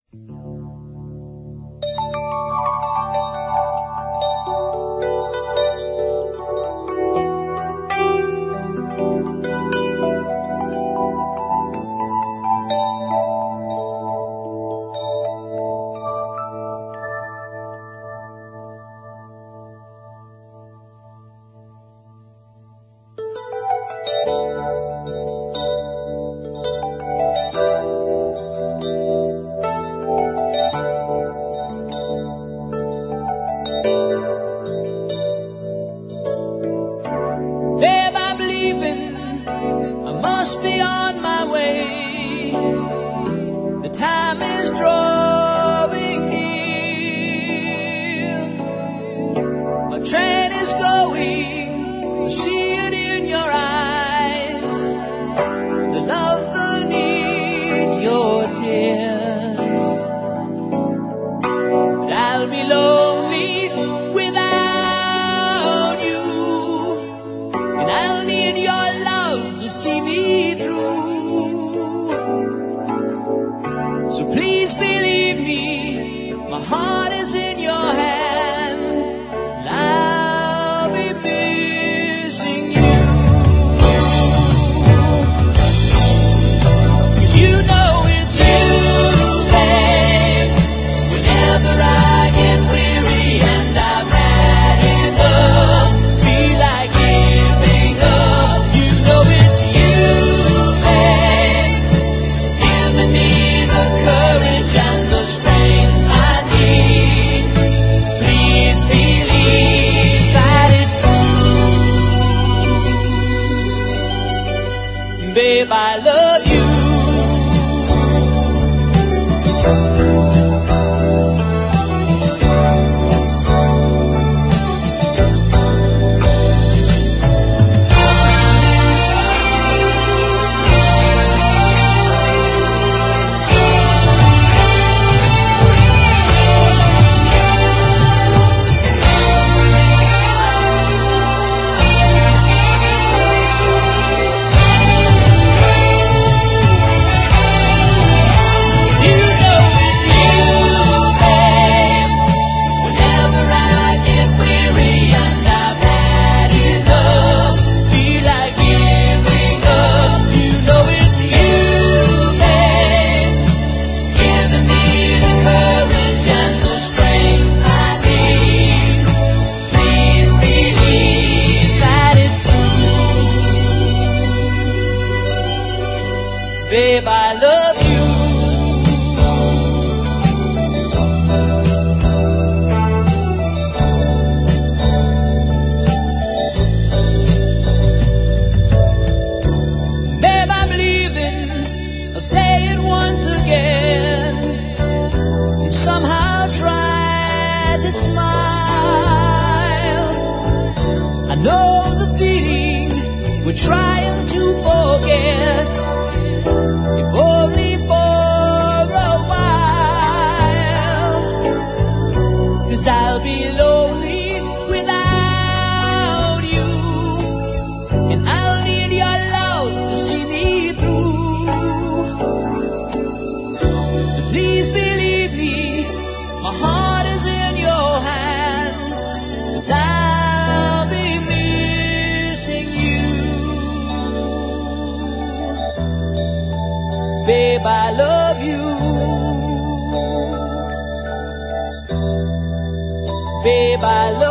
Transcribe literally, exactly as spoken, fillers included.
Babe, I'm leaving, I must be on my way. The time is drawing near. My train is going, I see it in your eyes. The love, the need, your tears. But I'll be lonely without you. And I'll need your love to see me through. So please believe me, my heart is in your hand, and I'll be missing you. 'Cause you know it's you, babe. Whenever I get weary and I'm had enough, feel like giving up, you know it's you, babe. Giving me the courage and the strength I need. Please believe that it's true. Babe, I love you. Babe, I love you. Babe, I'm leaving, I'll say it once again, and somehow try to smile. I know the feeling we're trying to forget, if only for a while. 'Cause I'll be lonely without you, and I'll need your love to see me through. So please believe me, my heart is in your hands, 'cause I'll be missing you. Babe, I love you. Babe, I love you.